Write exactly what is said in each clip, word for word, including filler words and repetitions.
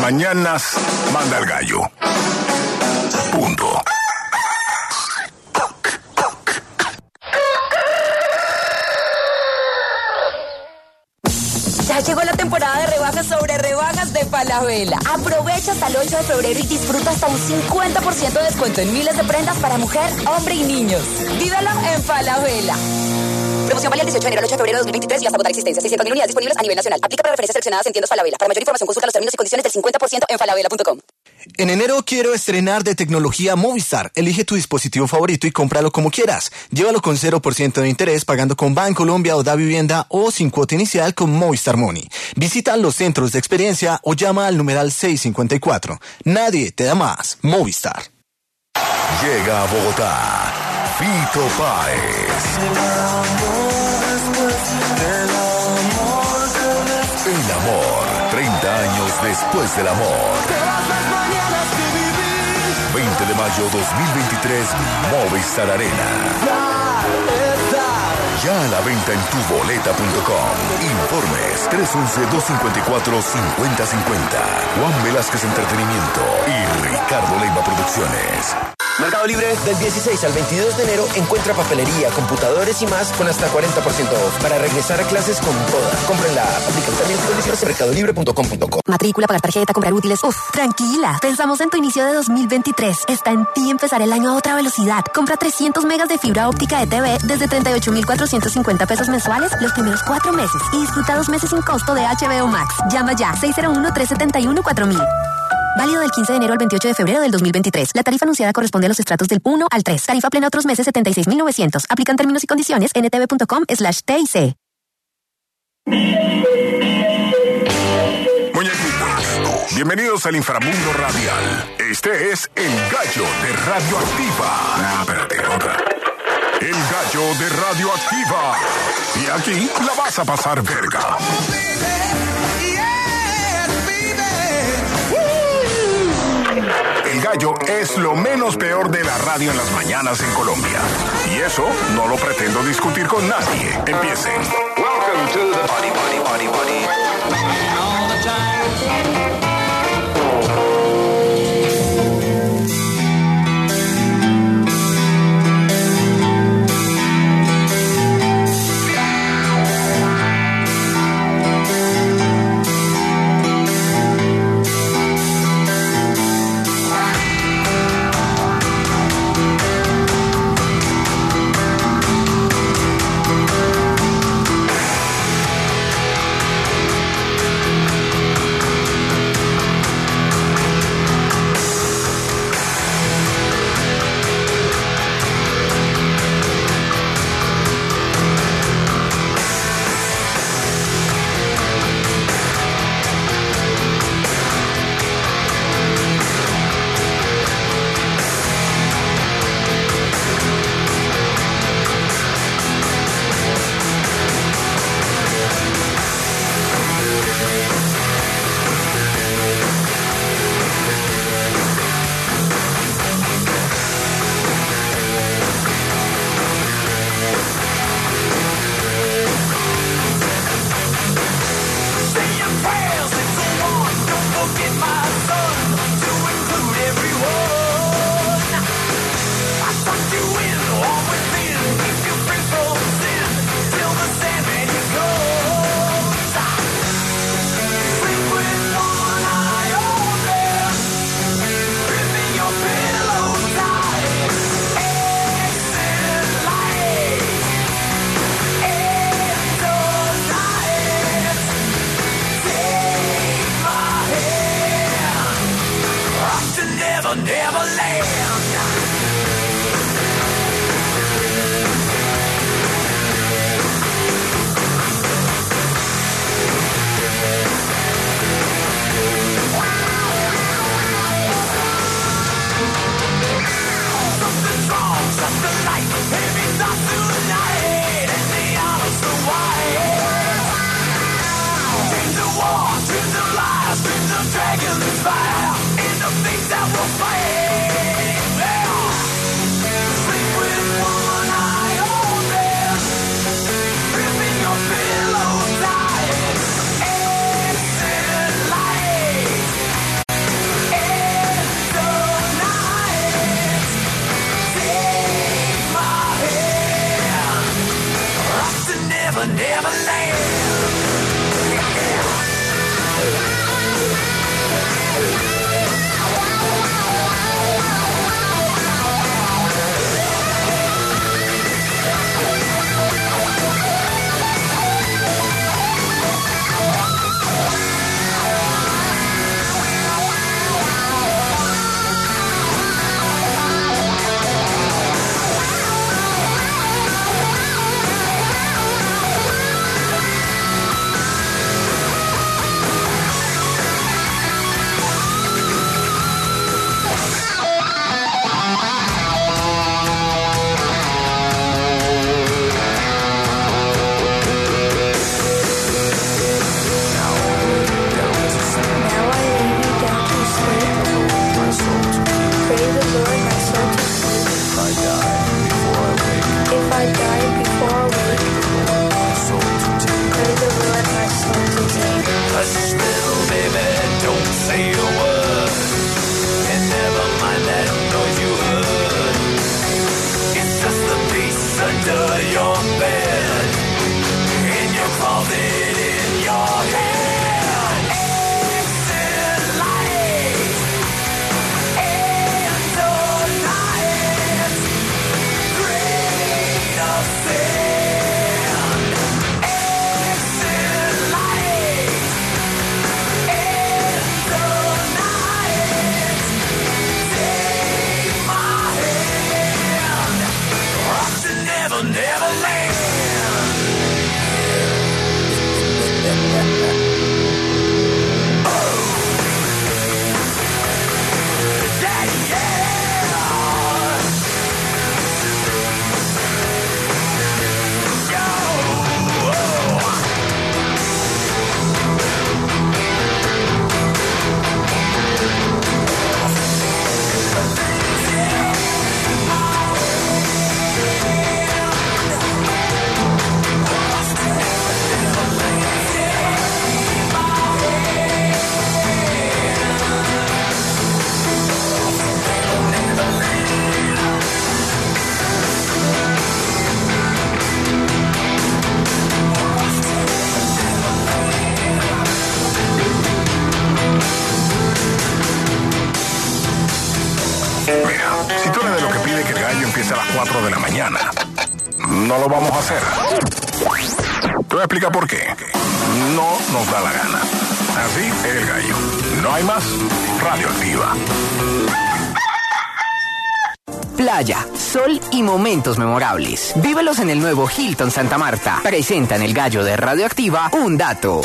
mañanas manda el gallo. Punto. Ya llegó la temporada de rebajas sobre rebajas de Falabella. Aprovecha hasta el ocho de febrero y disfruta hasta un cincuenta por ciento de descuento en miles de prendas para mujer, hombre y niños. Vívelo en Falabella. Promoción válida el dieciocho de enero al ocho de febrero de dos mil veintitrés y hasta agotar existencia. seiscientas mil unidades disponibles a nivel nacional. Aplica para referencias seleccionadas en tiendas Falabella. Para mayor información consulta los términos y condiciones del cincuenta por ciento en falabella punto com. En enero quiero estrenar de tecnología Movistar. Elige tu dispositivo favorito y cómpralo como quieras. Llévalo con cero por ciento de interés pagando con Bancolombia o Davivienda o sin cuota inicial con Movistar Money. Visita los centros de experiencia o llama al numeral seiscientos cincuenta y cuatro. Nadie te da más. Movistar. Llega a Bogotá Fito Páez. El amor, treinta años después del amor. veinte de mayo dos mil veintitrés, Movistar Arena. Ya a la venta en tu boleta punto com. Informes tres once, dos cincuenta y cuatro, cincuenta cincuenta. Juan Velázquez Entretenimiento y Ricardo Leiva Producciones. Mercado Libre, del dieciséis al veintidós de enero, encuentra papelería, computadores y más con hasta cuarenta por ciento off para regresar a clases con toda. Compren la app, aplican términos y condiciones en mercado libre punto com punto co. Matrícula, pagar tarjeta, comprar útiles. Uf, tranquila. Pensamos en tu inicio de dos mil veintitrés. Está en ti empezar el año a otra velocidad. Compra trescientos megas de fibra óptica de T V desde treinta y ocho mil cuatrocientos cincuenta pesos mensuales los primeros cuatro meses y disfruta dos meses sin costo de H B O Max. Llama ya seis cero uno, tres siete uno, cuatro mil. Válido del quince de enero al veintiocho de febrero del dos mil veintitrés. La tarifa anunciada corresponde a los estratos del uno al tres. Tarifa plena otros meses setenta y seis mil novecientos. Aplican términos y condiciones en etv punto com slash T I C. Muñequitos, bienvenidos al inframundo radial. Este es El Gallo de Radioactiva. Ah, espérate, otra. El Gallo de Radioactiva. Y aquí la vas a pasar verga. El Gallo es lo menos peor de la radio en las mañanas en Colombia. Y eso no lo pretendo discutir con nadie. Empiecen. Welcome to the party, party, party, party. All the time. pide que el gallo empiece a las cuatro de la mañana. No lo vamos a hacer. Te voy a explicar por qué. No nos da la gana. Así es el gallo. No hay más. Radioactiva. Playa, sol y momentos memorables. Vívelos en el nuevo Hilton Santa Marta. Presenta en el gallo de Radioactiva un dato.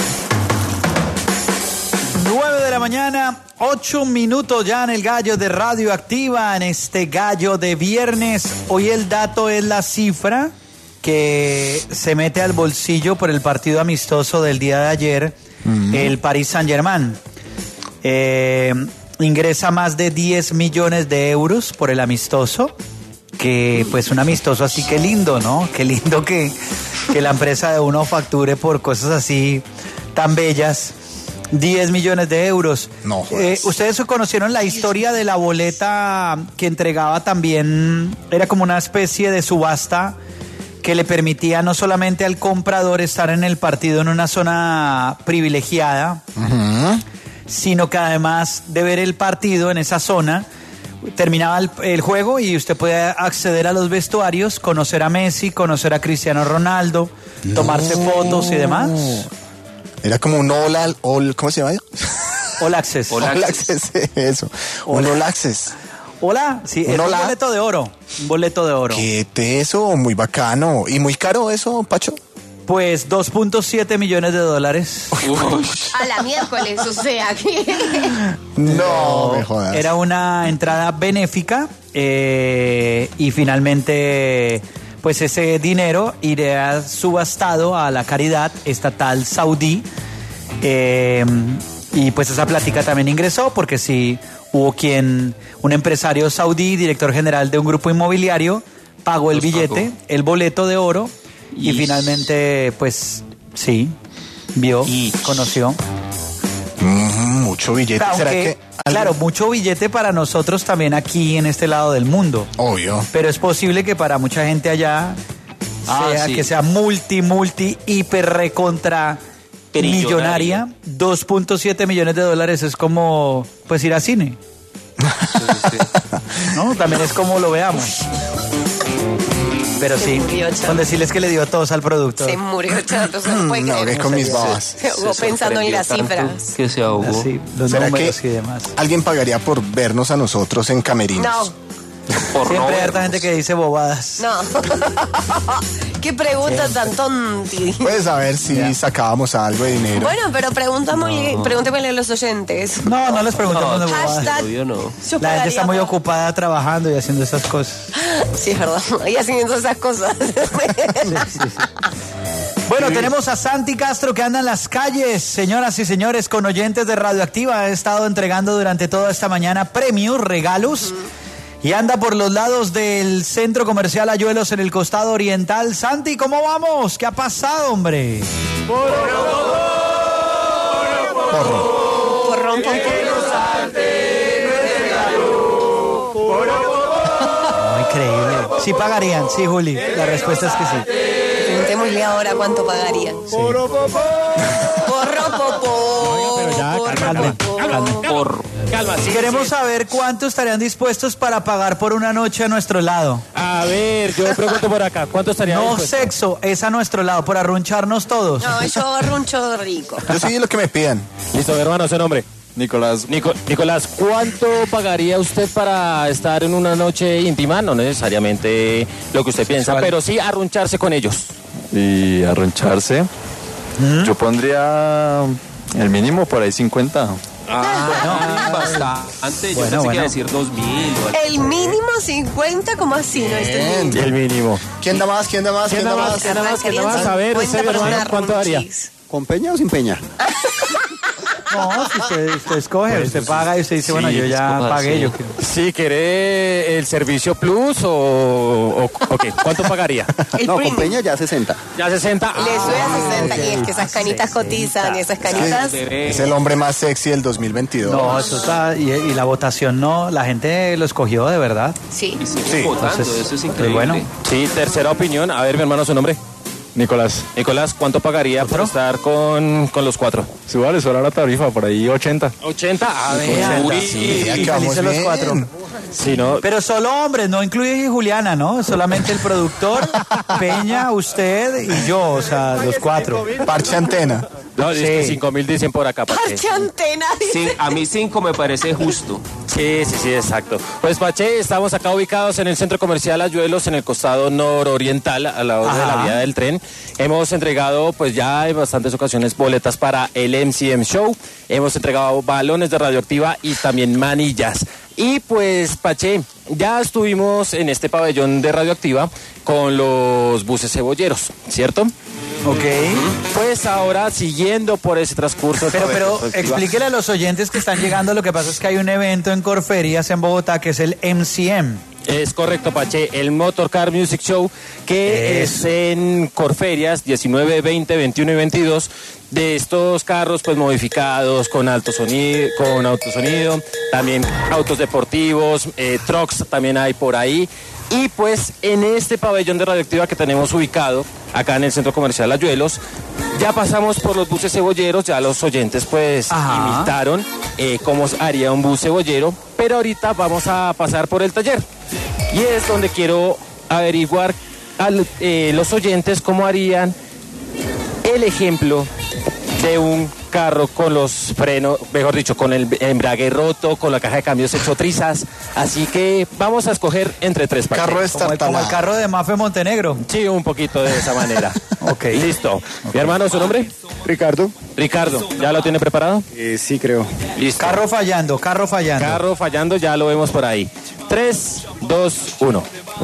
nueve de la mañana, ocho minutos ya en el gallo de Radioactiva, en este gallo de viernes. Hoy el dato es la cifra que se mete al bolsillo por el partido amistoso del día de ayer, mm-hmm. el Paris Saint-Germain. Eh, ingresa más de diez millones de euros por el amistoso, que pues un amistoso así que lindo, ¿no? Qué lindo que, que la empresa de uno facture por cosas así tan bellas. diez millones de euros. No, eh, ¿Ustedes conocieron la historia de la boleta que entregaba también? Era como una especie de subasta que le permitía no solamente al comprador estar en el partido en una zona privilegiada, uh-huh. sino que además de ver el partido en esa zona, terminaba el, el juego y usted puede acceder a los vestuarios, conocer a Messi, conocer a Cristiano Ronaldo, no. tomarse fotos y demás. Era como un all, all ¿cómo se llama? All Access. All, all Access, eso. Un All Access. Hola, sí, un, es hola. un boleto de oro. Un boleto de oro. Qué teso, muy bacano. ¿Y muy caro eso, Pacho? Pues dos punto siete millones de dólares. A la miércoles, o sea que... No, me jodas. Era una entrada benéfica eh, y finalmente... pues ese dinero iría subastado a la caridad estatal saudí eh, y pues esa plática también ingresó porque sí hubo quien, un empresario saudí, director general de un grupo inmobiliario, pagó el Los billete, pagó. el boleto de oro y, y finalmente pues sí, vio, y... conoció. Mm, mucho billete. Aunque, ¿Será que claro, mucho billete para nosotros también aquí en este lado del mundo. Obvio. Pero es posible que para mucha gente allá ah, sea sí. que sea multi, multi, hiper, recontra millonaria. dos punto siete millones de dólares es como pues ir al cine. Sí, sí. ¿No? También es como lo veamos. Pero se sí, con decirles que le dio tos al producto. Se murió Chato, se no puede creer. No, que con mis babas. Se ahogó pensando en las cifras. Que se ahogó. Así, los ¿Será números que y demás. alguien pagaría por vernos a nosotros en camerinos? No. Por Siempre hay harta gente que dice bobadas. No. ¿Qué pregunta tan tonti? Puedes saber si ya. sacábamos algo de dinero. Bueno, pero preguntémosle, no. preguntémosle a los oyentes. No, no les preguntamos no. de bobadas. Hashtag, yo no. yo La gente está muy ocupada trabajando y haciendo esas cosas. Sí, es verdad. Y haciendo esas cosas. Sí, sí, sí. Bueno, sí. tenemos a Santi Castro que anda en las calles, señoras y señores, con oyentes de Radioactiva. Ha estado entregando durante toda esta mañana premios, regalos. Mm. Y anda por los lados del centro comercial Ayuelos en el costado oriental. Santi, ¿cómo vamos? ¿Qué ha pasado, hombre? Porro. Porro. Porrón, porrón. Oh, increíble. Sí pagarían, sí, Juli. La respuesta es que sí. Preguntémosle ahora cuánto pagarían. Sí. Porro, popó. Pero ya, calma, calma. Porro. Calma, sí, Queremos sí. saber cuánto estarían dispuestos para pagar por una noche a nuestro lado. A ver, yo pregunto por acá, ¿cuánto estaría No dispuesto? sexo, es a nuestro lado, por arruncharnos todos. No, yo arruncho rico. Yo sí lo que me pidan. Listo, hermano, ese nombre. Nicolás. Nico, Nicolás, ¿cuánto pagaría usted para estar en una noche íntima? No necesariamente lo que usted piensa, pero sí arruncharse con ellos. Y arruncharse, ¿Mm? yo pondría el mínimo por ahí cincuenta. Ah, no, bastante. Yo bueno, pensé bueno. que iba a decir dos mil. El mínimo cincuenta, ¿cómo así? No Bien. El mínimo. ¿Quién da más? ¿Quién da más? ¿Quién da más? ¿Quién da más? ¿Quién da más? A ver, usted, hermano, ¿cuánto daría? ¿Con peña o sin peña? No, si usted, usted escoge, usted paga y usted dice, sí, bueno, yo ya escoja, pagué. Sí. Yo... sí, ¿quiere el servicio plus o, o okay. ¿Cuánto pagaría? No, con peña ya sesenta. Ya sesenta. Le sube a sesenta. okay. Y es que esas canitas cotizan y esas canitas... Sí, es el hombre más sexy del dos mil veintidós. No, eso está... Y, y la votación no, la gente lo escogió de verdad. Sí. Y siguen sí. votando, Entonces, eso es increíble. Bueno. Sí, tercera opinión. A ver, mi hermano, su nombre. Nicolás. Nicolás, ¿cuánto pagaría por estar con, con los cuatro? Sí, vale, suena la tarifa, por ahí ochenta. ¿ochenta? A ver, Uy, sí, y felices los cuatro. Sí, ¿no? Pero solo hombres, no incluye Juliana, ¿no? Solamente el productor, Peña, usted y yo, o sea, los cuatro. Parche antena. No, es que cinco mil dicen por acá, Pache. Parche antena. Sí, a mí cinco me parece justo. Sí, sí, sí, exacto. Pues, Pache, estamos acá ubicados en el Centro Comercial Ayuelos, en el costado nororiental, al lado de la vía del tren. Hemos entregado, pues ya en bastantes ocasiones, boletas para el M C M Show. Hemos entregado balones de radioactiva y también manillas. Y pues, Pache, ya estuvimos en este pabellón de radioactiva con los buses cebolleros, ¿cierto? Ok. Pues ahora, siguiendo por ese transcurso... Pero, pero explíquele a los oyentes que están llegando, lo que pasa es que hay un evento en Corferias, en Bogotá, que es el M C M. Es correcto, Pache, el Motor Car Music Show, que Eso. es en Corferias, diecinueve, veinte, veintiuno y veintidós, de estos carros pues modificados con alto sonido, con autosonido, también autos deportivos, eh, trucks también hay por ahí. Y pues en este pabellón de radioactiva que tenemos ubicado acá en el Centro Comercial Ayuelos, ya pasamos por los buses cebolleros, ya los oyentes pues Ajá. imitaron eh, cómo haría un bus cebollero, pero ahorita vamos a pasar por el taller. Y es donde quiero averiguar a eh, los oyentes cómo harían el ejemplo de un carro con los frenos, mejor dicho, con el embrague roto, con la caja de cambios hecho trizas. Así que vamos a escoger entre tres partes. Carro como, el, como el carro de Mafe Montenegro. Sí, un poquito de esa manera. Ok. Listo. Okay. Mi hermano, ¿su nombre? Ricardo. Ricardo, ¿ya lo tiene preparado? Eh, sí, creo. Listo. Carro fallando, carro fallando. Carro fallando, ya lo vemos por ahí. tres, dos, uno.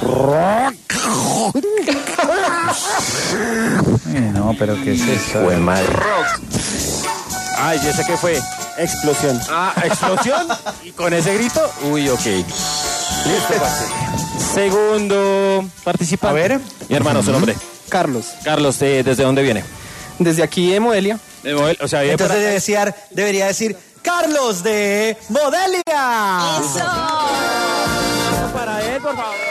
No, pero ¿qué es eso? Fue mal. Ay, ¿y ese qué fue? Explosión. Ah, explosión. Y con ese grito, uy, ok. Listo, pase. Segundo participante. A ver. Mi hermano, su nombre. Carlos. Carlos, ¿de, ¿desde dónde viene? Desde aquí de Modelia. De Model, o sea, entonces para... debe decir, debería decir Carlos de Modelia. ¡Eso! Para él, por favor.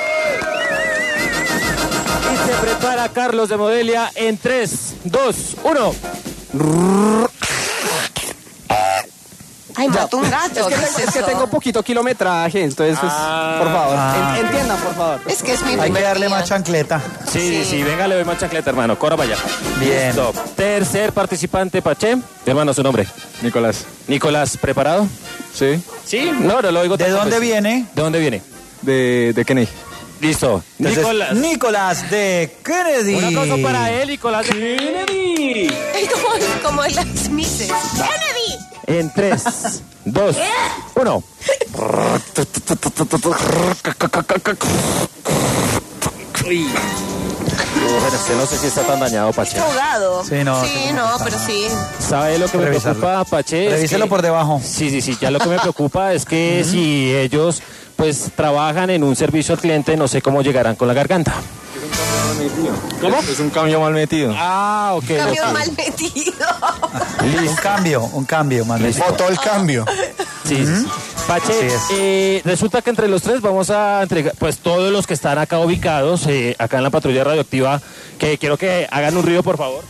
Y se prepara Carlos de Modelia en tres, dos, uno. Ay, mató un gato. Es que, ¿Qué tengo, es, es que tengo poquito kilometraje, entonces, pues, Ah. por favor, Ah. en- entiendan, por favor. Es que es mi Hay que primer darle día. más chancleta. Sí, sí, sí, venga, le doy más chancleta, hermano. Corra para allá. Bien. Listo. Tercer participante, Pache. Mi hermano, su nombre. Nicolás. Nicolás, ¿preparado? Sí. Sí. No, no lo oigo. ¿De tanto, dónde pues. viene? ¿De dónde viene? De, de Kennedy. Listo. Entonces, Nicolás. Nicolás de Kennedy. Un aplauso para él, Nicolás de Kennedy. Es como, como en las mises. ¡Kennedy! En tres, dos, uno. Uy. Bueno, este no sé si está tan dañado, Pache. Está ahogado. Sí, no, Sí, sí, no, está pero mal. sí. ¿Sabe lo que me Revisarlo. preocupa, Pache? Es Revíselo que- por debajo. Sí, sí, sí. Ya lo que me preocupa es que si ellos pues trabajan en un servicio al cliente, no sé cómo llegarán con la garganta. ¿Cómo? Es un cambio mal metido. Ah, ok. Cambio ok. mal metido. Un cambio, un cambio, man. Votó el cambio. Sí, sí, sí. Pache, Así es. eh, resulta que entre los tres vamos a entregar, pues todos los que están acá ubicados, eh, acá en la patrulla radioactiva, que quiero que hagan un ruido, por favor.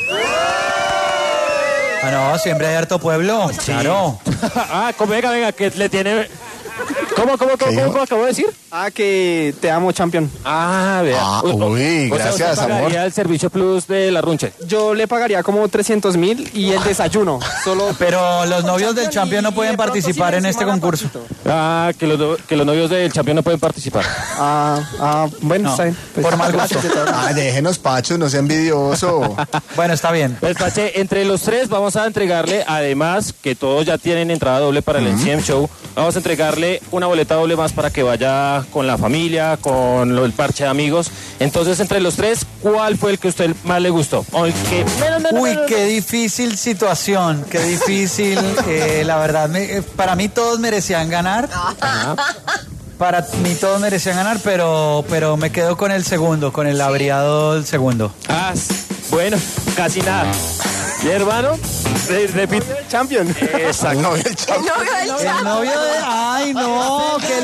Ah, no, siempre hay harto pueblo. Claro. ah, ¿cómo? Venga, venga, que le tiene... ¿Cómo, cómo, cómo, cómo, cómo acabo de decir? Ah, que te amo, champion. Ah, vea. Ah, uy, O sea, gracias, ¿usted pagaría amor. el servicio plus de la Runche? Yo le pagaría como trescientos mil y el desayuno. Solo. Pero los novios del campeón no pueden participar en este concurso. Ah, que los, no- que los novios del campeón no pueden participar. Ah, ah, bueno, No, está bien. Pues, por mal gusto. gracias de todo. Ay, déjenos, Pacho, no sea envidioso. Bueno, está bien. Pues, Pache, entre los tres vamos a entregarle, además que todos ya tienen entrada doble para el M C M Show, vamos a entregarle una boleta doble más para que vaya con la familia, con lo- el parche de amigos. Entonces, entre los tres, ¿cuál fue el que a usted más le gustó? O el que... No, no, no, Uy, no, no, qué difícil situación, qué difícil. eh, la verdad, me- eh, para mí todos merecían ganar. Para mí todos merecían ganar, pero, pero me quedo con el segundo, con el averiado del segundo. Ah, bueno, casi nada. ¿Y hermano? Re- repite. Champion. Exacto. No, el El chavo. novio del El chavo. novio de... ¡Ay, no! ¡Qué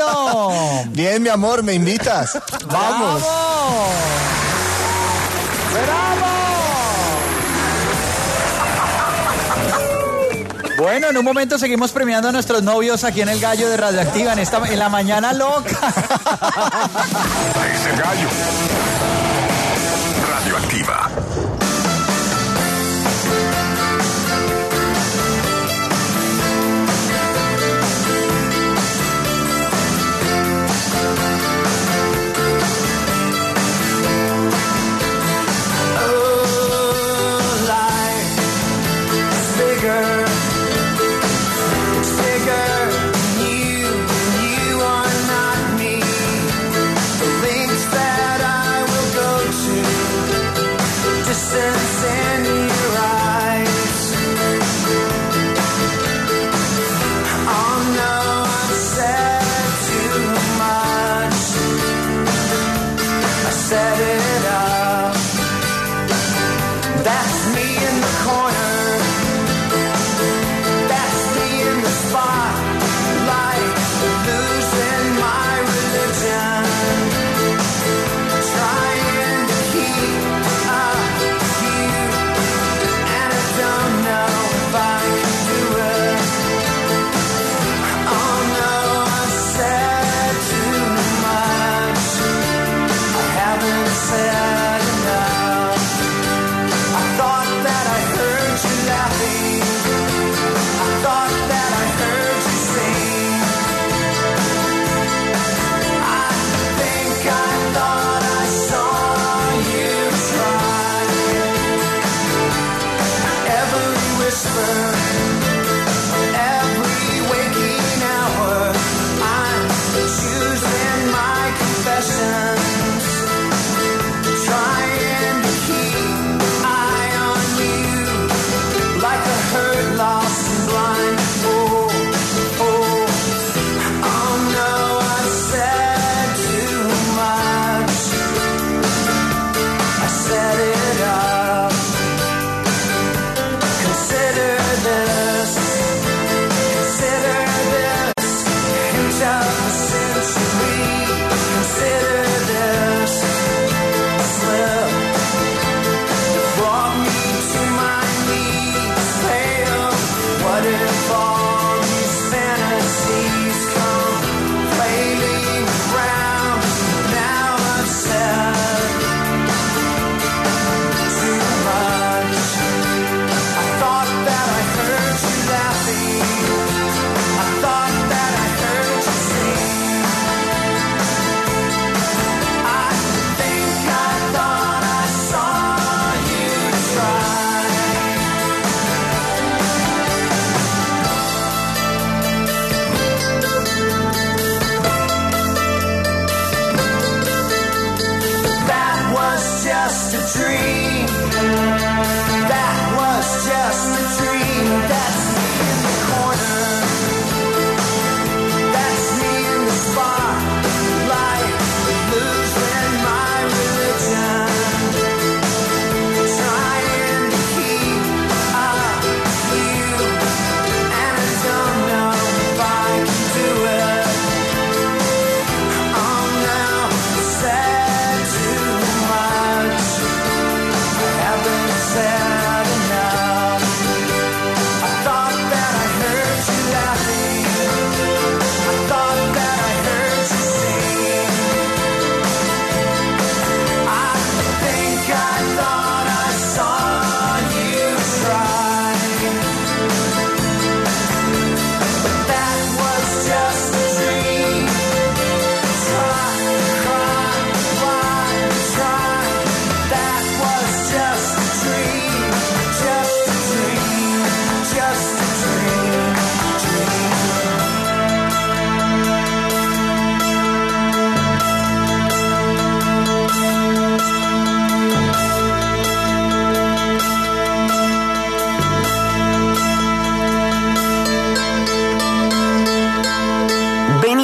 lindo! Bien, mi amor, me invitas. ¡Vamos! Bueno, en un momento seguimos premiando a nuestros novios aquí en el Gallo de Radioactiva en esta en la mañana loca. Es el Gallo. Radioactiva. That I will go to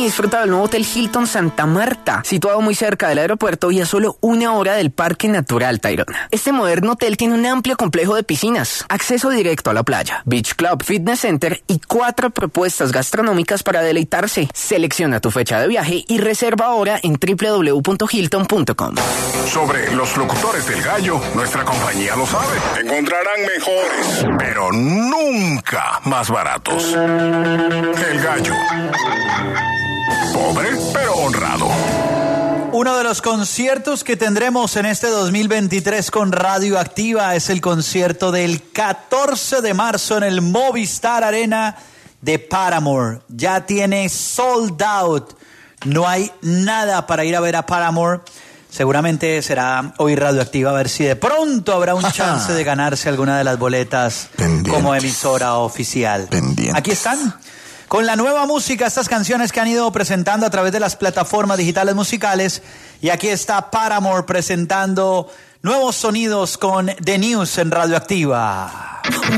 y disfruta del nuevo Hotel Hilton Santa Marta, situado muy cerca del aeropuerto y a solo una hora del Parque Natural Tayrona. Este moderno hotel tiene un amplio complejo de piscinas, acceso directo a la playa, beach club, fitness center y cuatro propuestas gastronómicas para deleitarse. Selecciona tu fecha de viaje y reserva ahora en doble u doble u doble u punto hilton punto com. Sobre los locutores del gallo, nuestra compañía lo sabe. Encontrarán mejores, pero nunca más baratos. El gallo. Pobre, pero honrado. Uno de los conciertos que tendremos en este dos mil veintitrés con Radioactiva es el concierto del catorce de marzo en el Movistar Arena de Paramore. Ya tiene sold out. No hay nada para ir a ver a Paramore. Seguramente será hoy Radioactiva, a ver si de pronto habrá un chance de ganarse alguna de las boletas Pendientes. Como emisora oficial. Pendientes. Aquí están, con la nueva música, estas canciones que han ido presentando a través de las plataformas digitales musicales. Y aquí está Paramore presentando nuevos sonidos con The News en Radioactiva.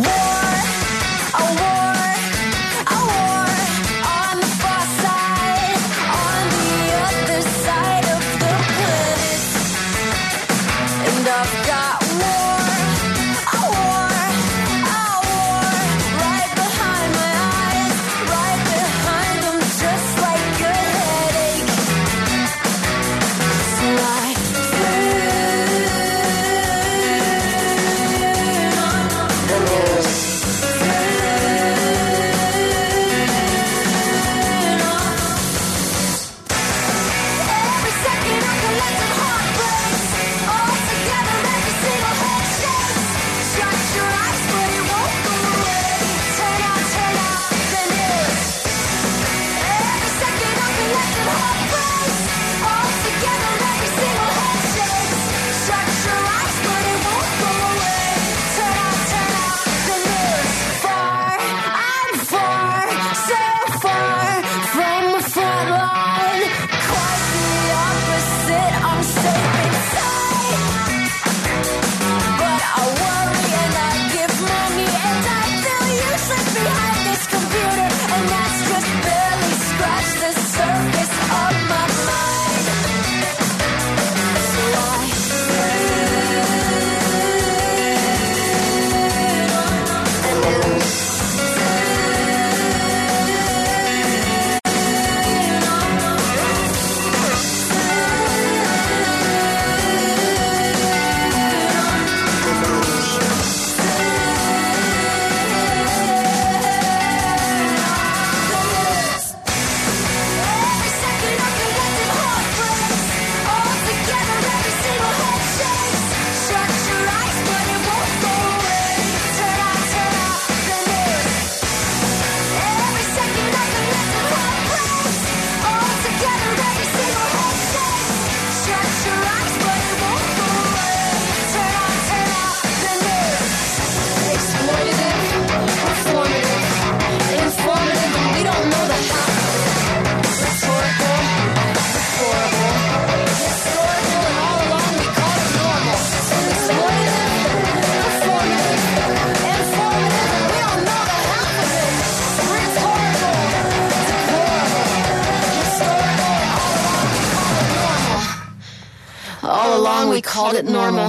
We called it normal.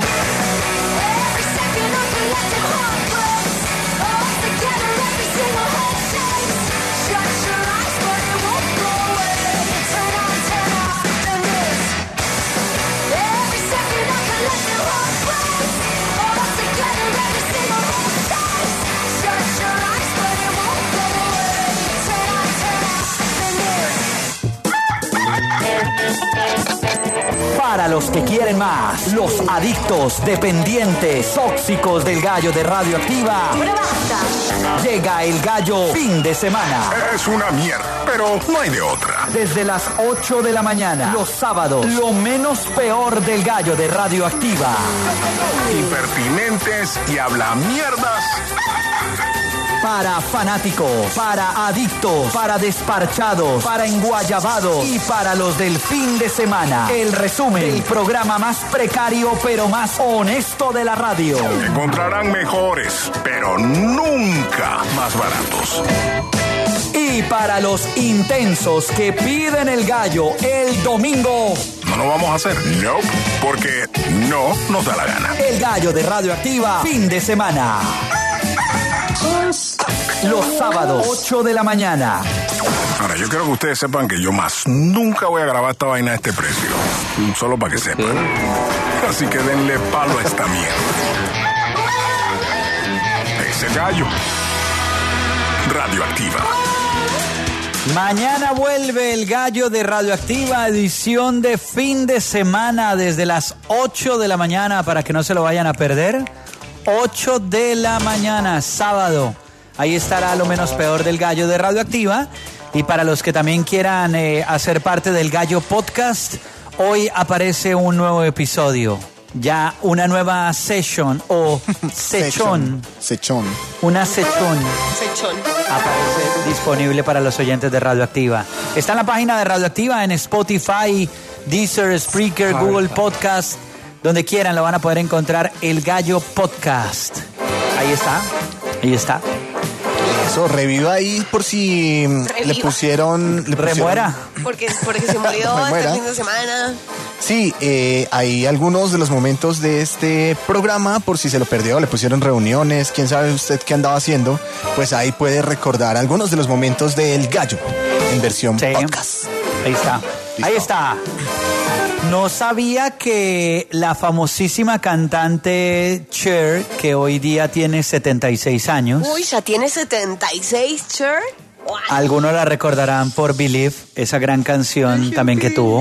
Para los que quieren más, los adictos, dependientes, tóxicos del gallo de Radioactiva. Llega el gallo fin de semana. Es una mierda, pero no hay de otra. Desde las ocho de la mañana, los sábados, lo menos peor del gallo de Radioactiva. Impertinentes y habla mierdas. Para fanáticos, para adictos, para desparchados, para enguayabados y para los del fin de semana. El resumen, el programa más precario pero más honesto de la radio. Encontrarán mejores, pero nunca más baratos. Y Y para los intensos que piden el gallo el domingo, No lo vamos a hacer, no, porque no nos da la gana. el gallo de Radioactiva, fin de semana. Los sábados, ocho de la mañana. Ahora, yo quiero que ustedes sepan que yo más nunca voy a grabar esta vaina a este precio. Solo para que sepan. Así que denle palo a esta mierda. Ese gallo. Radioactiva. Mañana vuelve el gallo de Radioactiva, edición de fin de semana desde las ocho de la mañana para que no se lo vayan a perder. ocho de la mañana, sábado. Ahí estará lo menos peor del gallo de Radioactiva. Y para los que también quieran eh, hacer parte del Gallo Podcast, hoy aparece un nuevo episodio. Ya una nueva session o sechón. Sechón. Una sechón. Sechón. Aparece disponible para los oyentes de Radioactiva. Está en la página de Radioactiva, en Spotify, Deezer, Spreaker, Google Podcast. Donde quieran lo van a poder encontrar el Gallo Podcast. Ahí está. Ahí está. Eso, reviva ahí por si Reviva. le pusieron... Le pusieron- Remuera. Porque, porque se murió Remuera. este fin de semana. Sí, eh, hay algunos de los momentos de este programa, por si se lo perdió, le pusieron reuniones, quién sabe usted qué andaba haciendo, pues ahí puede recordar algunos de los momentos del gallo en versión Sí. podcast. Ahí está. Ahí está. No sabía que la famosísima cantante Cher, que hoy día tiene setenta y seis años, Uy, ya tiene setenta y seis, Cher. Guau. algunos la recordarán por Believe, esa gran canción también que tuvo.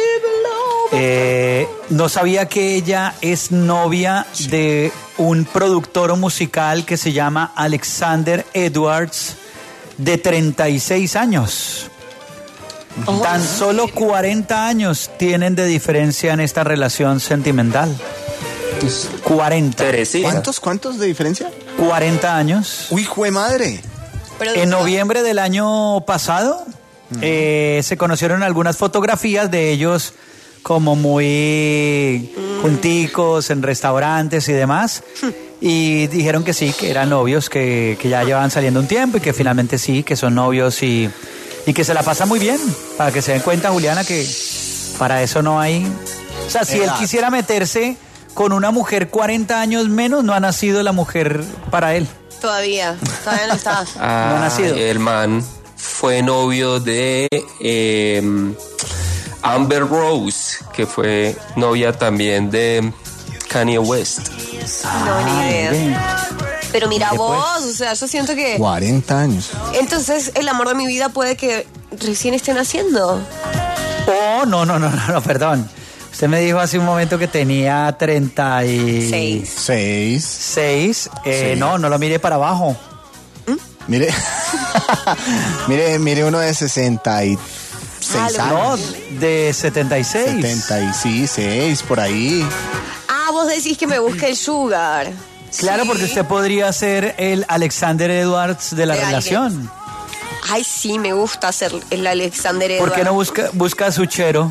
Eh, no sabía que ella es novia de un productor musical que se llama Alexander Edwards, de treinta y seis años. Tan solo cuarenta años tienen de diferencia en esta relación sentimental. cuarenta. ¿Cuántos, cuántos de diferencia? cuarenta años. Uy, jue madre. En noviembre del año pasado eh, se conocieron algunas fotografías de ellos como muy junticos en restaurantes y demás. Y dijeron que sí, que eran novios, que, que ya llevaban saliendo un tiempo y que finalmente sí, que son novios y, y que se la pasa muy bien. Para que se den cuenta, Juliana, que para eso no hay... O sea, si él Edad. quisiera meterse con una mujer cuarenta años menos, no ha nacido la mujer para él. Todavía, todavía no está. Ah, No ha nacido. El man fue novio de eh, Amber Rose, que fue novia también de Kanye West. No, ni idea. bien. Pero mira ¿Qué, pues? vos, o sea, yo siento que... cuarenta años. Entonces, el amor de mi vida puede que recién esté naciendo. Oh, no, no, no, no, no, perdón. Usted me dijo hace un momento que tenía treinta y Seis. Seis. seis. Eh, Sí. No, no lo mire para abajo. Mire, mire, mire uno de sesenta y seis Ah, No, años. de setenta y seis. setenta y seis, por ahí. Ah, vos decís que me busque el sugar. Claro, Sí. porque usted podría ser el Alexander Edwards de la De alguien. relación. Ay, sí, me gusta ser el Alexander Edwards. ¿Por qué no busca, busca a su chero?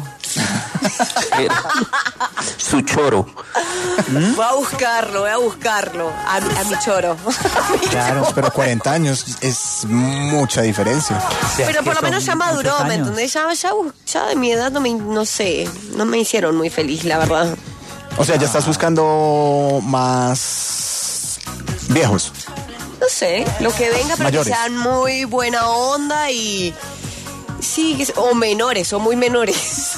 Su choro. Voy a buscarlo, voy a buscarlo. A, a mi choro. Claro, pero cuarenta años es mucha diferencia. Pero por lo menos ya maduró, ¿me entendés? Ya, ya, ya de mi edad no me, no sé, no me hicieron muy feliz, la verdad. O sea, ya estás buscando más viejos. No sé, lo que venga, pero Mayores. que sean muy buena onda y... Sí, que- o menores, o muy menores.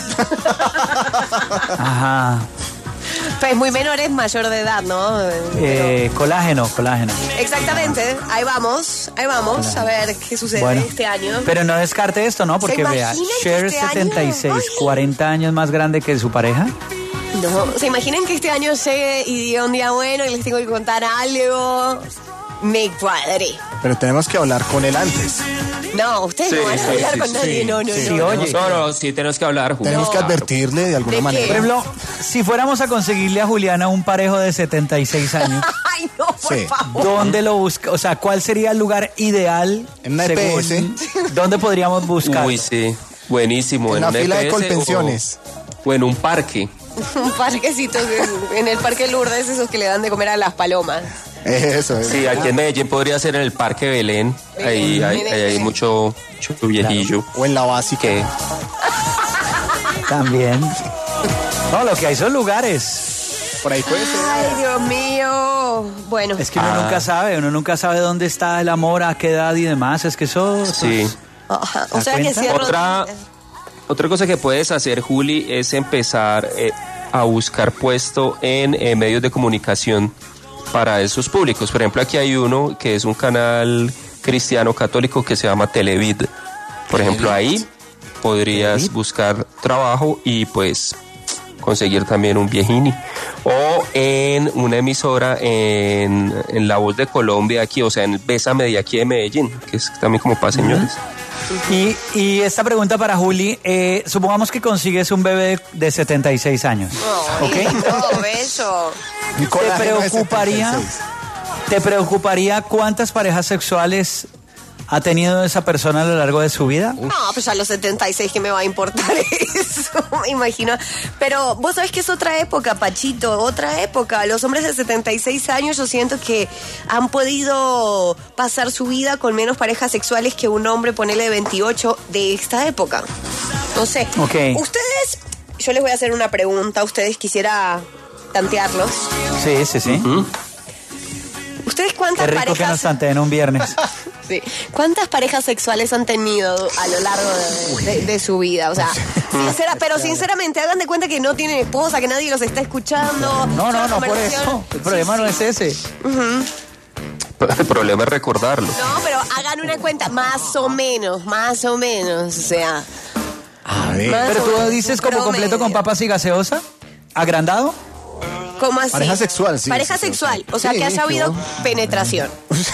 Ajá. Pues muy menores, mayor de edad, ¿no? Eh, colágeno, colágeno. Exactamente, ahí vamos, ahí vamos, a ver qué sucede Bueno, este año. pero no descarte esto, ¿no? Porque ¿Se vea, imaginan que Cher este año- setenta y seis, Ay. cuarenta años más grande que su pareja. No, ¿se imaginan que este año llegue y diga un día bueno y les tengo que contar algo? Me cuadré. Pero tenemos que hablar con él antes. No, ustedes no van a hablar con nadie, no, no, sí. no. No, no, no, sí, tenemos que hablar. Julio. Tenemos que advertirle de alguna ¿De manera. qué? Por ejemplo, si fuéramos a conseguirle a Juliana un parejo de setenta y seis años, Ay, no, por Sí. favor. ¿dónde lo busca? O sea, ¿cuál sería el lugar ideal? En una E P S. según- ¿Dónde podríamos buscar? Uy, sí. Buenísimo. En la una fila de E P S Colpensiones. O, o en un parque. Un parquecito que- en el Parque Lourdes, esos que le dan de comer a las palomas. Eso, eso. Sí, aquí en Medellín podría ser en el Parque Belén. Ahí hay, ahí hay mucho, mucho viejillo. Claro. O en la básica. Que... También. No, lo que hay son lugares. Por ahí puede ser. Ay, Dios mío. Bueno. Es que uno Ah. nunca sabe, uno nunca sabe dónde está el amor, a qué edad y demás. Es que eso... Sí. Ajá. O ¿Te sea que das cuenta? cierro... Otra, otra cosa que puedes hacer, Juli, es empezar eh, a buscar puesto en eh, medios de comunicación para esos públicos. Por ejemplo, aquí hay uno que es un canal cristiano católico que se llama Televid. Por ejemplo, ahí podrías buscar trabajo y pues conseguir también un viejini. O en una emisora en, en La Voz de Colombia aquí, o sea, en Bésame de aquí de Medellín, que es también como para señores. Y, y esta pregunta para Juli, eh, supongamos que consigues un bebé de setenta y seis años, ¿ok? No, beso. ¿Te preocuparía, ¿Te preocuparía cuántas parejas sexuales ha tenido esa persona a lo largo de su vida? No, pues a los setenta y seis que me va a importar eso, me imagino. Pero vos sabés que es otra época, Pachito, otra época. Los hombres de setenta y seis años yo siento que han podido pasar su vida con menos parejas sexuales que un hombre, ponele de veintiocho, de esta época. No sé. Ok. Ustedes, yo les voy a hacer una pregunta, ustedes quisiera tantearlos. Sí, sí, sí. Uh-huh. ¿Ustedes cuántas Qué rico que parejas... nos tanteen un viernes. Sí. ¿Cuántas parejas sexuales han tenido a lo largo de, de- de su vida? O sea, sincera, pero sinceramente, hagan de cuenta que no tienen esposa, que nadie los está escuchando. No, no, no, por Conversación. eso. El problema no es ese. Ujú. El problema es recordarlo. No, pero hagan una cuenta, más o menos, más o menos, o sea. A ver. Más Pero o tú menos, dices como promedio. completo con papas y gaseosa, agrandado. ¿Cómo así? Pareja sexual, sí. Pareja sí, sí, sexual, sí. o sea, Sí, que haya habido yo- penetración.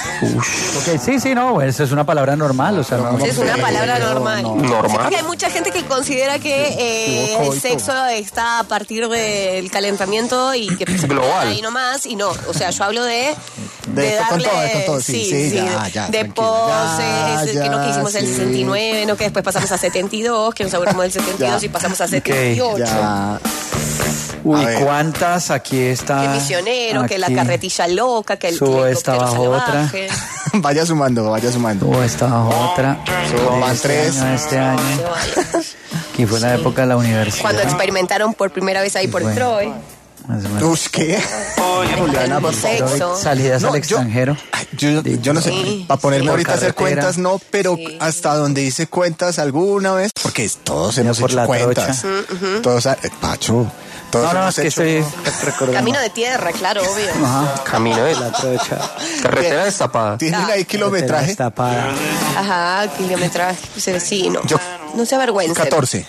Ok, sí, sí, no, eso es una palabra normal, o sea, no, Es una palabra normal. Normal. Porque hay mucha gente que considera que eh, Hubo el coito. sexo está a partir del calentamiento y que se Global. ahí nomás, y no, o sea, yo hablo de De esto con todo, de con todo, sí, sí, ya, ya, de tranquila. poses, Ya, ese, que no que ya, hicimos el sí. sesenta y nueve, no que después pasamos a setenta y dos, que nos aburrimos del setenta y dos Ya. y pasamos a setenta y ocho. Ya. Uy, A ver. ¿cuántas? Aquí está. Que misionero, que la aquí. carretilla loca, que el Subo que esta helicóptero bajo otra. salvaje. Vaya sumando, vaya sumando. Subo esta bajo otra. Son- van Este tres. año, Este año. Se vaya. Aquí fue la época de la universidad. Cuando experimentaron por primera vez ahí por Bueno. Troy. Más o menos. Uy, ¿qué? Juliana, por favor. Sexo. Salidas No, al yo- extranjero. Yo, yo no sé, Sí. para ponerme Por ahorita a hacer carretera. cuentas, no, pero Sí. hasta donde hice cuentas alguna vez, porque es- todos hemos por hecho la cuentas. Todos, eh, Pacho, todos No, no, hemos es que hecho. estoy recordando. Camino de tierra, claro, obvio. Ajá. Camino de La trocha. carretera destapada. ¿Tienen ahí kilometraje? Tapada. Ajá, kilometraje. Pues, sí, no. Yo- No se avergüencen. catorce.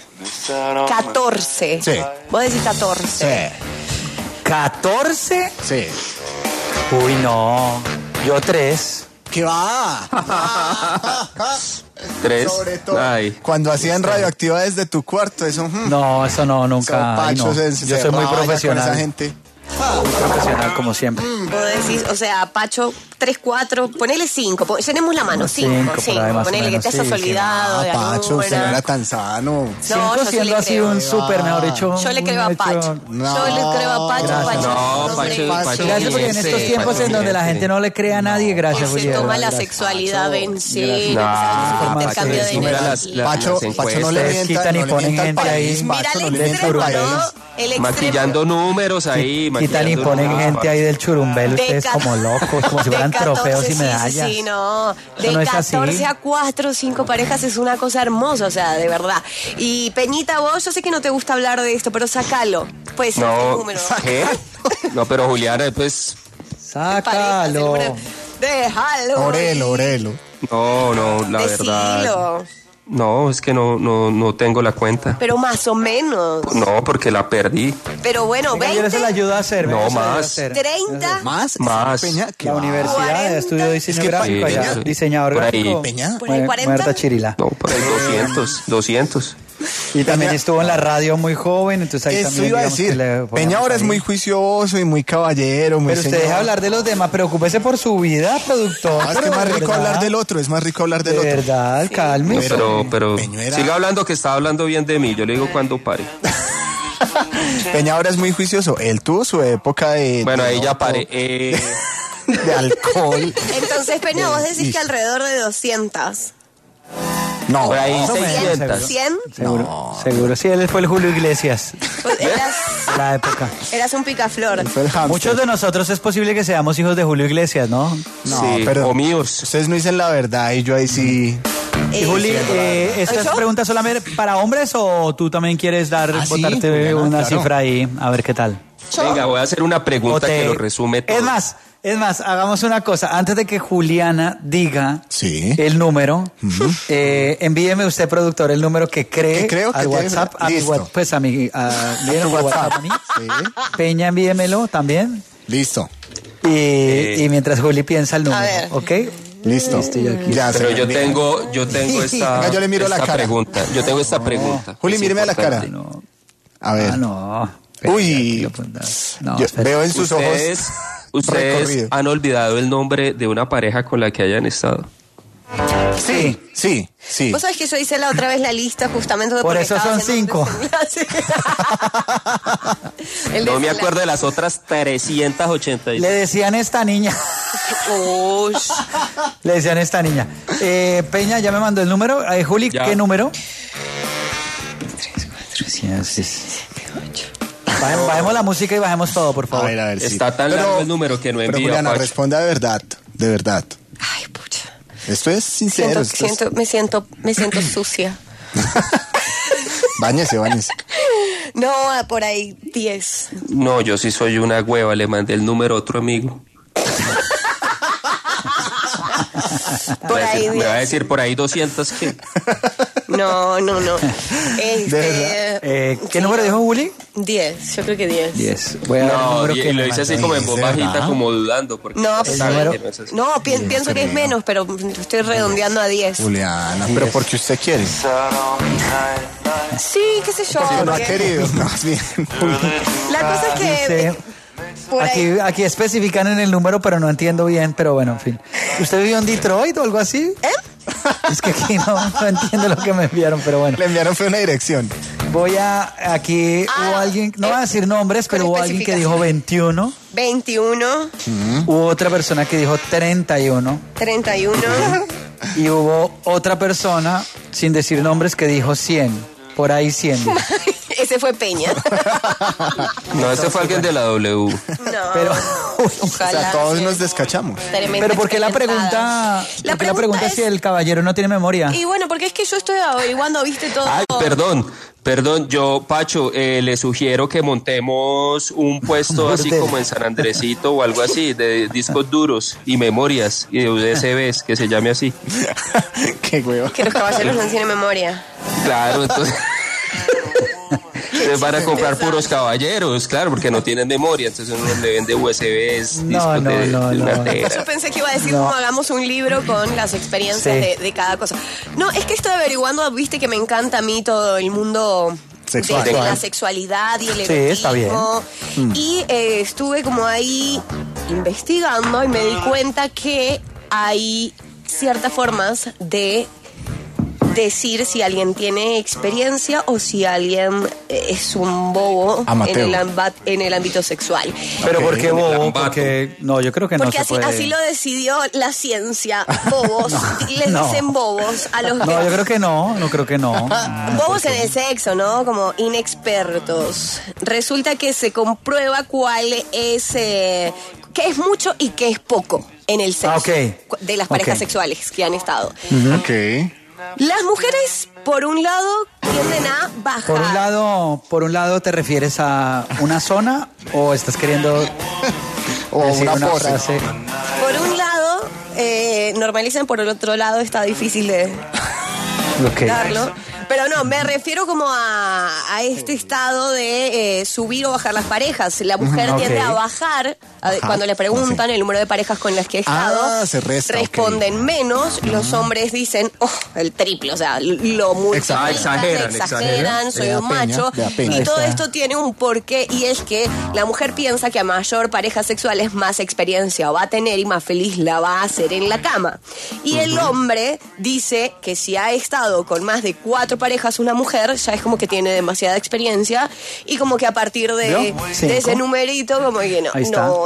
catorce. Sí. Vos decís catorce. Sí, ¿catorce? sí. Uy, no. Yo tres. ¿Qué va? Tres. Sobre todo. Ay. Cuando hacían radioactiva desde tu cuarto, eso. mm, No, eso no, nunca. son ay, pachos, no. se- Yo se soy muy raya con profesional. esa gente. Muy profesional, como siempre. Vos decís, o sea, Pacho, tres, cuatro, ponele cinco. pon- Llenemos la mano, cinco, Cinco, por cinco. ahí más o Ponele que menos, te hayas sí, sí. olvidado de Ah, Pacho, usted no alguna. era tan sano. Cinco yo sí siendo le así creo. un súper, mejor dicho. Yo le creo a un hecho- Pacho. No, Yo le creo a Pacho, gracias. Pacho. No, hombre. Pacho, Pacho. Gracias porque en estos Sí, tiempos Pacho, en donde la sí. gente no le cree a nadie, gracias, Se Julián. toma la Gracias. sexualidad en serio. No, el intercambio Pacho, de supera energía. las- la- Pacho, las Pacho no le Ustedes mienta, quitan y no le ponen mienta al gente ahí. país, Mira Pacho, el no le mienta al extremo, país. ¿no? El extremo. Maquillando números ahí. Quitan y maquillando ponen números, gente ahí del churumbel, De ustedes ca- como locos, como si de fueran catorce, trofeos y sí, medallas. Sí, sí, no. De Eso no es así. catorce a cuatro o cinco parejas es una cosa hermosa, o sea, de verdad. Y Peñita, vos, yo sé que no te gusta hablar de esto, pero sacalo. Pues el No, número. ¿qué? No, pero Juliana, pues, Parejas, el Sácalo. número. Déjalo. Orelo, Orelo. no, no, la verdad. Decilo. No, es que no, no, no tengo la cuenta. Pero más o menos. No, porque la perdí. Pero bueno, Venga, yo les la veinte, ayudo a hacer. No, venga, se la ayudo a más. hacer. treinta. ¿Más? Más. Peña, ¿qué La va? universidad, cuarenta. estudio diseño Es que gráfico, Peña, allá, sí. diseñador Por ahí. gráfico. Peña. Por ahí, cuarenta. Muerta Chirila. No, por ahí doscientos, doscientos. Y también Peña- estuvo en la radio muy joven, entonces ahí Eso también iba a digamos que decir. le Peña ponemos ahora es ahí. muy juicioso y muy caballero, muy Pero usted señor. deja hablar de los demás, preocúpese por su vida, productor. Ah, es que pero es más de rico verdad, hablar del otro, es más rico hablar del De otro. verdad, calme. No, pero, pero Peñuera- siga hablando que está hablando bien de mí. Yo le digo cuando pare. Peña ahora es muy juicioso. Él tuvo su época de. Bueno, de ahí ya loco. pare. Eh, de alcohol. Entonces, Peña, vos decís Y- que alrededor de doscientos. No, Por ahí no, seiscientos. ¿cien? Seguro, No. seguro. Sí, él fue el Julio Iglesias Pues eras, de la época. eras un picaflor. fue el hámster. Muchos de nosotros es posible que seamos hijos de Julio Iglesias, ¿no? No, Sí, pero o míos. ustedes no dicen la verdad y yo ahí sí. Y Juli, eh, ¿estas ¿Yo? preguntas solamente para hombres o tú también quieres dar, Ah, sí, botarte Juliana, una claro. cifra ahí? A ver qué tal. Venga, voy a hacer una pregunta O te- que lo resume todo. Es más, es más, hagamos una cosa. Antes de que Juliana diga Sí. el número, eh, envíeme usted, productor, el número que cree Que creo que al tiene- WhatsApp. A mi, listo. wa- pues a mi, a, envíenlo por WhatsApp a mí. Sí. Peña, envíemelo también. Listo. Y, y mientras Juli piensa el número, ver. ¿ok? Listo. Listo, yo aquí. Ya, Pero se yo me- tengo, yo tengo esta, Venga, yo le miro la esta cara. pregunta. Yo tengo esta pregunta. Juli, Es míreme a la cara. importante. A ver. Ah, no. Uy. No, Yo espera. veo en sus Ustedes, ojos. ustedes recorrido. han olvidado el nombre de una pareja con la que hayan estado. Sí, sí, sí. Vos sabés que yo hice la otra vez la lista justamente Por porque eso estaba son haciendo un cinco. desenlace. El No me desenlace. acuerdo de las otras trescientas ochenta y Le decían esta niña. Ush. Le decían esta niña. Eh, Peña, ya me mandó el número. Eh, Juli, Ya. ¿qué número? tres, sí. Bajem- Bajemos la música y bajemos todo, por A favor. ver, a ver. sí. Está tan largo el número que no Pero envía, Juliana, Pacho. responda de verdad, de verdad. Ay, pucha. Esto es sincero. Siento, esto es- siento, me siento, me siento sucia. Báñese, báñese. No, por ahí diez. No, yo sí soy una hueva, le mandé el número a otro amigo. Por me, va a ahí decir, me va a diez. decir por ahí doscientos que No, no, no. De verdad. Este, Eh, ¿Qué número dijo Juli? diez, yo creo que diez. diez. Voy a dar el no, número y, que y lo me hice así mandó. como en voz ¿De verdad? bajita, como dudando, porque No, sabe pues, que número- no es así. No, pi- pienso que es menos, pero estoy redondeando a diez. Juliana, pero porque usted quiere. Sí, qué sé yo. Porque no ha porque- querido, más bien. La cosa es que Dice, eh, por aquí, ahí. aquí especifican en el número, pero no entiendo bien, pero bueno, en fin. ¿Usted vivió en Detroit o algo así? ¿Eh? Es que aquí no, no entiendo lo que me enviaron, pero bueno. Le enviaron fue una dirección. Voy a, aquí Ah, hubo alguien, no voy a decir nombres, con pero hubo alguien que dijo veintiuno, veintiuno, hubo otra persona que dijo treinta y uno, treinta y uno. y hubo otra persona, sin decir nombres, que dijo cien, por ahí cien. dijo. Ese fue Peña. No, este fue alguien de la W. No. Pero, O Ojalá. sea, todos sí. nos descachamos. Tremenda pero ¿por qué la experimentada. pregunta, La ¿por qué la pregunta es- si el caballero no tiene memoria? Y bueno, porque es que yo estoy averiguando, viste, todo. Ay, perdón, perdón, yo, Pacho, eh, le sugiero que montemos un puesto así Burdel. como en San Andresito o algo así, de discos duros y memorias y de U D C Bs, que se llame así. Qué huevo. Que los caballeros no tienen memoria. Claro, entonces... Ustedes van a comprar puros caballeros, claro, porque no tienen memoria, entonces uno le vende U S Bs, No, discos no, de, no, de una no. tera. Yo pensé que iba a decir No. como hagamos un libro con las experiencias Sí. de, de cada cosa. No, es que estoy averiguando, viste que me encanta a mí todo el mundo de, Sexual. de la sexualidad y el Sí, erotismo. está bien. Mm. Y eh, estuve como ahí investigando y me di cuenta que hay ciertas formas de decir si alguien tiene experiencia o si alguien eh, es un bobo en Amateur. el, amba- en el ámbito sexual. Pero Ok. ¿por qué bobo? Lambato. Porque no, yo creo que no Porque se así, puede. así lo decidió la ciencia. Bobos. Les no. dicen bobos a los que... No, yo creo que no, no creo que no. Bobos en el sexo, ¿no? Como inexpertos. Resulta que se comprueba cuál es... Eh, qué es mucho y qué es poco en el sexo. Ah, ok. cu- De las parejas Ok. sexuales que han estado. Ok. Las mujeres, por un lado, tienden a bajar. Por un lado, por un lado te refieres a una zona o estás queriendo O decir una pose. frase. Por un lado, eh, normalizan, por el otro lado está difícil de Ok. darlo. Pero no, me refiero como a, a este estado de eh, subir o bajar las parejas. La mujer Ujú, tiende ok. a bajar a- Ajá, cuando le preguntan el número de parejas con las que he estado. Ah, se resta, responden menos. Los hombres dicen, oh, el triple, o sea, lo multiplican, Ah, exageran, exageran, exageran. soy Le da un peña, macho. le da peña. Y Ahí todo está. esto tiene un porqué y es que la mujer piensa que a mayor pareja sexual es más experiencia va a tener y más feliz la va a hacer en la cama. Y el hombre dice que si ha estado con más de cuatro parejas una mujer, ya es como que tiene demasiada experiencia y como que a partir de, ¿Vio? de Cinco. ese numerito como que no, Ahí está. no,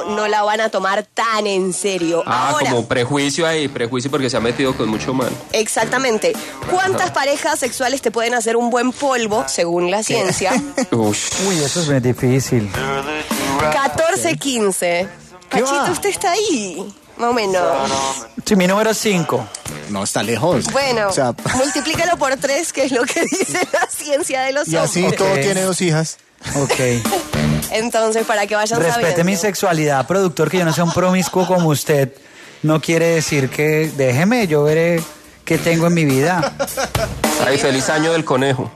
no la van a tomar tan en serio. Ah, Ahora, como prejuicio ahí, prejuicio porque se ha metido con mucho mal. exactamente. ¿Cuántas parejas sexuales te pueden hacer un buen polvo, según la ciencia? Uy, eso es muy difícil. catorce, quince. Pachito, usted está ahí, más o menos. Sí, mi número es cinco. No, está lejos. Bueno, O sea, multiplícalo por tres, que es lo que dice la ciencia de los y así hombres. todo tiene dos hijas. Ok. Entonces, para que vayan Respete sabiendo. mi sexualidad, productor, que yo no sea un promiscuo como usted. No quiere decir que... Déjeme, yo veré qué tengo en mi vida. Ay, feliz año del conejo.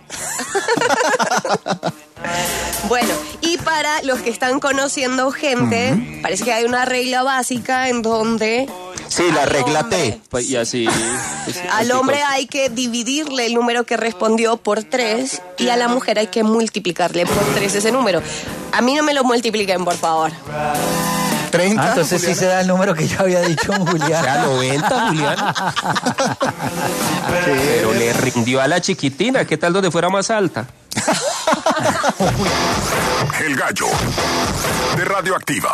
Bueno, y para los que están conociendo gente, uh-huh. parece que hay una regla básica en donde... Sí, la regla T. Pues, y así... Pues, al hombre hay que dividirle el número que respondió por tres y a la mujer hay que multiplicarle por tres ese número. A mí no me lo multipliquen, por favor. treinta. Ah, entonces Juliana. Sí se da el número que yo había dicho, Julián. O sea, noventa, Julián. Pero le rindió a la chiquitina. ¿Qué tal donde fuera más alta? El gallo de Radioactiva.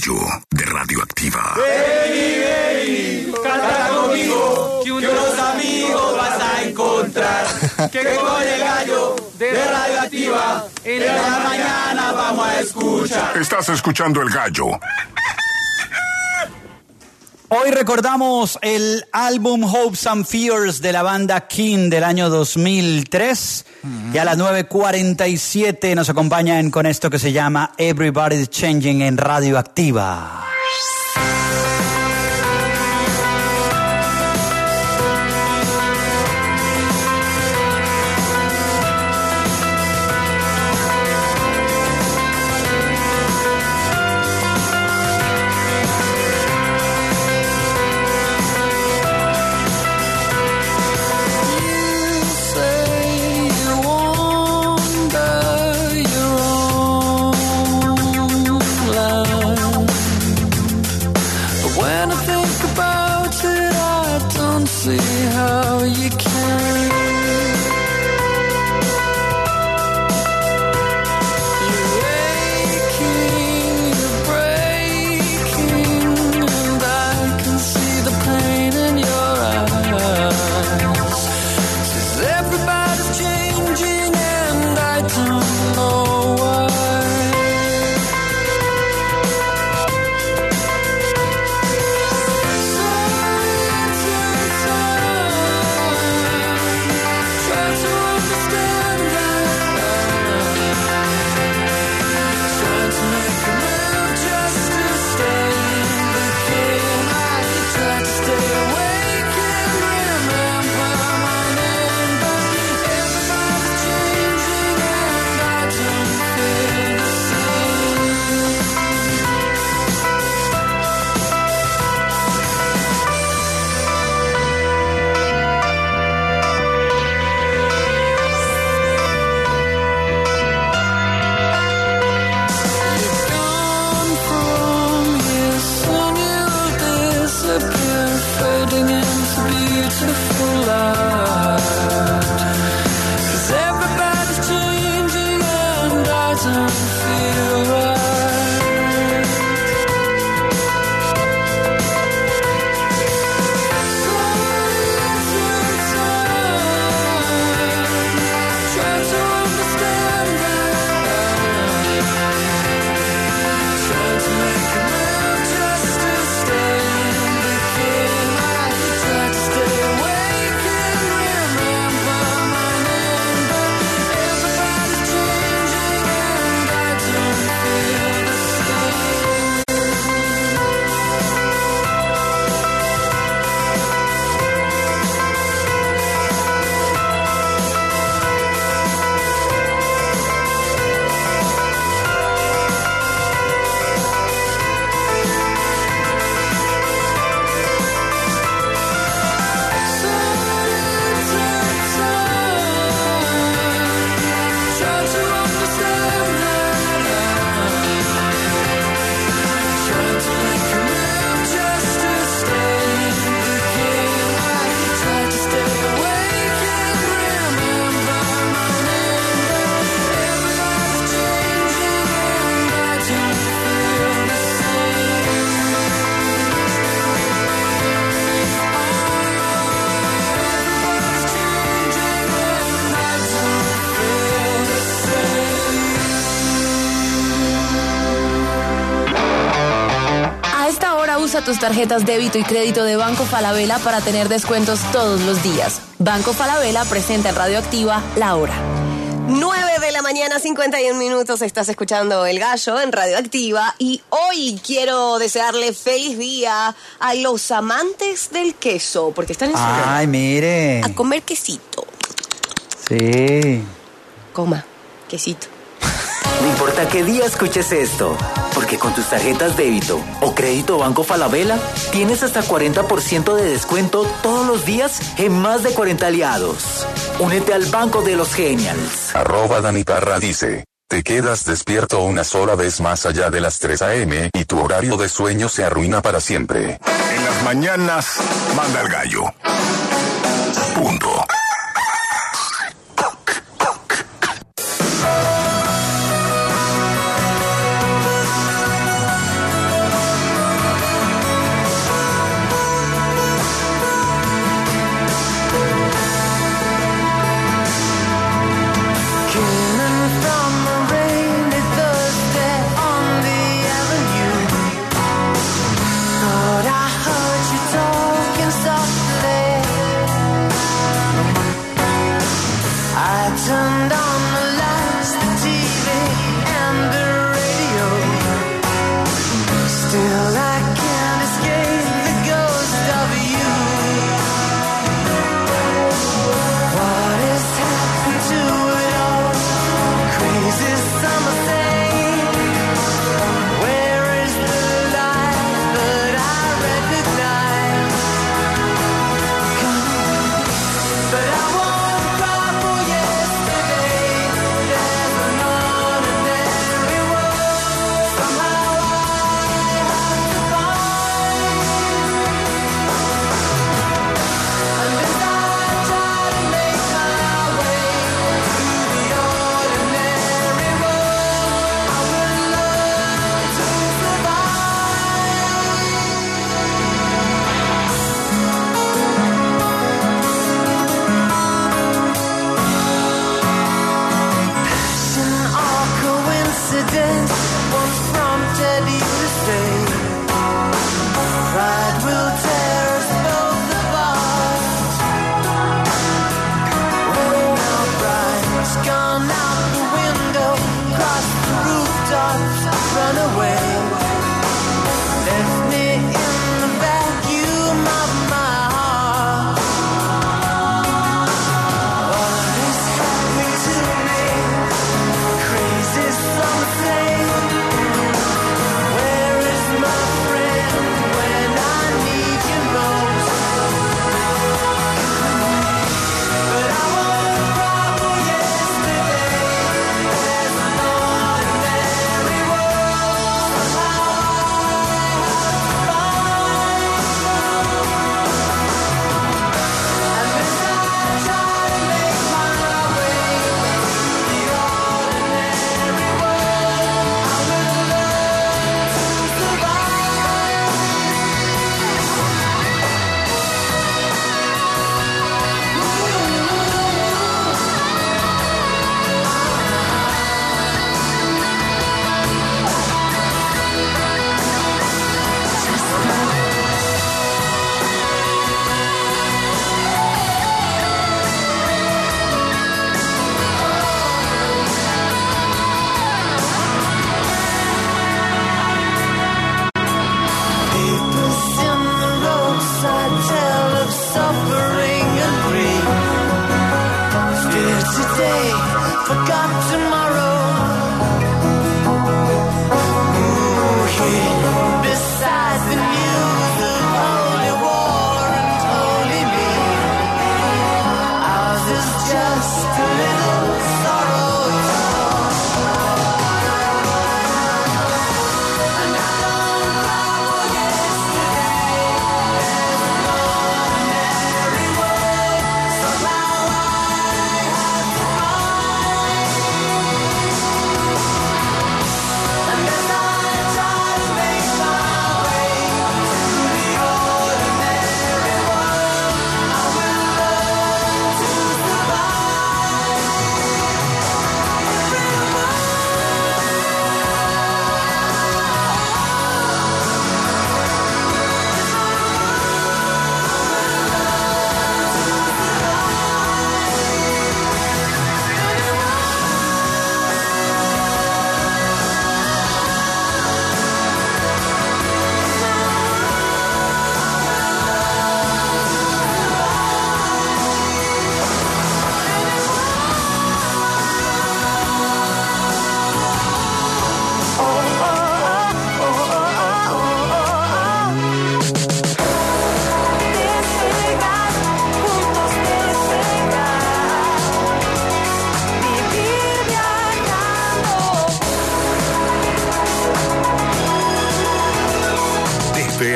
De Radioactiva. Baby, baby, canta conmigo, que unos amigos Que con el gallo de Radioactiva en la mañana vamos a escuchar. Estás escuchando El Gallo. Hoy recordamos el álbum Hopes and Fears de la banda King del año dos mil tres. Mm-hmm. Y a las nueve cuarenta y siete nos acompañan con esto que se llama Everybody's Changing en Radioactiva. Usa tus tarjetas débito y crédito de Banco Falabella para tener descuentos todos los días. Banco Falabella presenta en Radioactiva La Hora. nueve de la mañana, cincuenta y un minutos. Estás escuchando El Gallo en Radioactiva. Y hoy quiero desearle feliz día a los amantes del queso, porque están en su hora. Ay, mire. A comer quesito. Sí. Coma, quesito. No importa qué día escuches esto, porque con tus tarjetas débito o crédito Banco Falabella tienes hasta cuarenta por ciento de descuento todos los días en más de cuarenta aliados. Únete al Banco de los Genials. Arroba Dani Parra dice: te quedas despierto una sola vez más allá de las tres a eme y tu horario de sueño se arruina para siempre. En las mañanas, manda el gallo. Punto.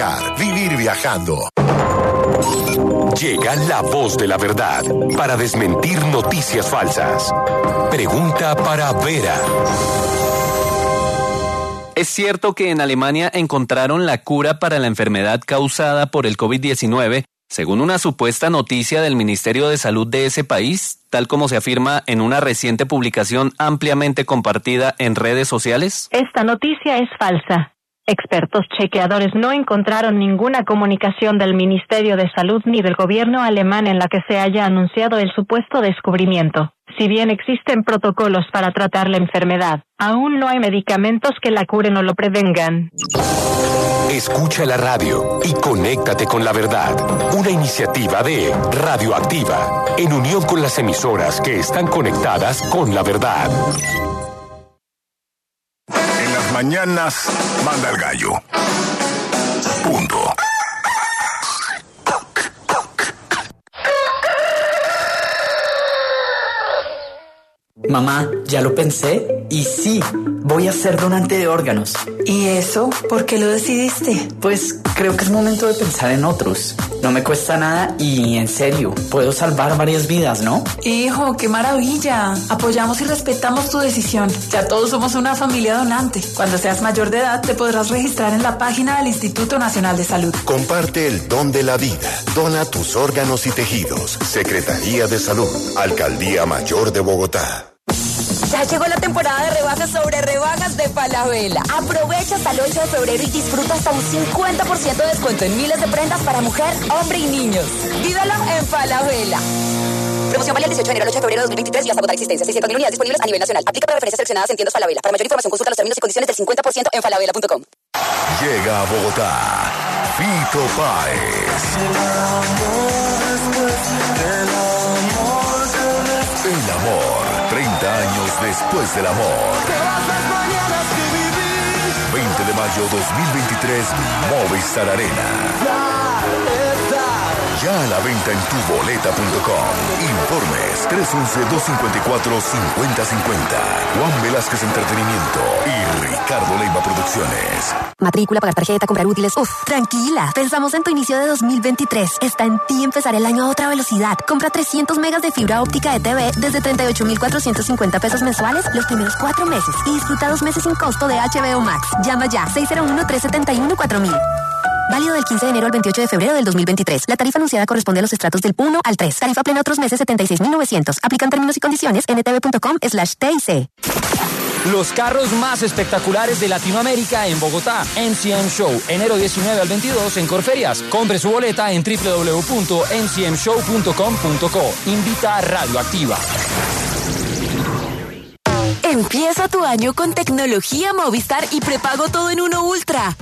soñar, vivir viajando. Llega la voz de la verdad para desmentir noticias falsas. Pregunta para Vera. ¿Es cierto que en Alemania encontraron la cura para la enfermedad causada por el COVID diecinueve, según una supuesta noticia del Ministerio de Salud de ese país, tal como se afirma en una reciente publicación ampliamente compartida en redes sociales? Esta noticia es falsa. Expertos chequeadores no encontraron ninguna comunicación del Ministerio de Salud ni del gobierno alemán en la que se haya anunciado el supuesto descubrimiento. Si bien existen protocolos para tratar la enfermedad, aún no hay medicamentos que la curen o lo prevengan. Escucha la radio y conéctate con la verdad. Una iniciativa de Radioactiva, en unión con las emisoras que están conectadas con la verdad. En las mañanas, manda el gallo. Punto. Mamá, ya lo pensé y sí, voy a ser donante de órganos. ¿Y eso? ¿Por qué lo decidiste? Pues creo que es momento de pensar en otros. No me cuesta nada y, en serio, puedo salvar varias vidas, ¿no? Hijo, qué maravilla. Apoyamos y respetamos tu decisión. Ya todos somos una familia donante. Cuando seas mayor de edad, te podrás registrar en la página del Instituto Nacional de Salud. Comparte el don de la vida. Dona tus órganos y tejidos. Secretaría de Salud. Alcaldía Mayor de Bogotá. Ya llegó la temporada de rebajas sobre rebajas de Falabella. Aprovecha hasta el ocho de febrero y disfruta hasta un cincuenta por ciento de descuento en miles de prendas para mujer, hombre y niños. Vívelo en Falabella. Promoción válida el dieciocho de enero al ocho de febrero de dos mil veintitrés y hasta agotar existencia. seiscientas mil unidades disponibles a nivel nacional. Aplica para referencias seleccionadas en tiendas Falabella. Para mayor información consulta los términos y condiciones del cincuenta por ciento en falabella punto com. Llega a Bogotá Fito Páez. El amor, treinta años después del amor. veinte de mayo dos mil veintitrés, Movistar Arena. Ya a la venta en tu boleta punto com. Informes tres once, dos cincuenta y cuatro, cincuenta cincuenta. Juan Velázquez Entretenimiento y Ricardo Leiva Producciones. Matrícula, pagar tarjeta, comprar útiles. Uf, tranquila. Pensamos en tu inicio de dos mil veintitrés. Está en ti empezar el año a otra velocidad. Compra trescientos megas de fibra óptica de T V desde treinta y ocho mil cuatrocientos cincuenta pesos mensuales los primeros cuatro meses y disfruta dos meses sin costo de H B O Max. Llama ya seis cero uno, tres siete uno, cuatro mil. Válido del quince de enero al veintiocho de febrero del dos mil veintitrés. La tarifa anunciada corresponde a los estratos del uno al tres. Tarifa plena otros meses setenta y seis mil novecientos. Aplican términos y condiciones en etv punto com slash T I C. Los carros más espectaculares de Latinoamérica en Bogotá. M C M Show, enero diecinueve al veintidós en Corferias. Compre su boleta en w w w punto m c m show punto com punto co. Invita a Radioactiva. Empieza tu año con tecnología Movistar y prepago todo en uno Ultra.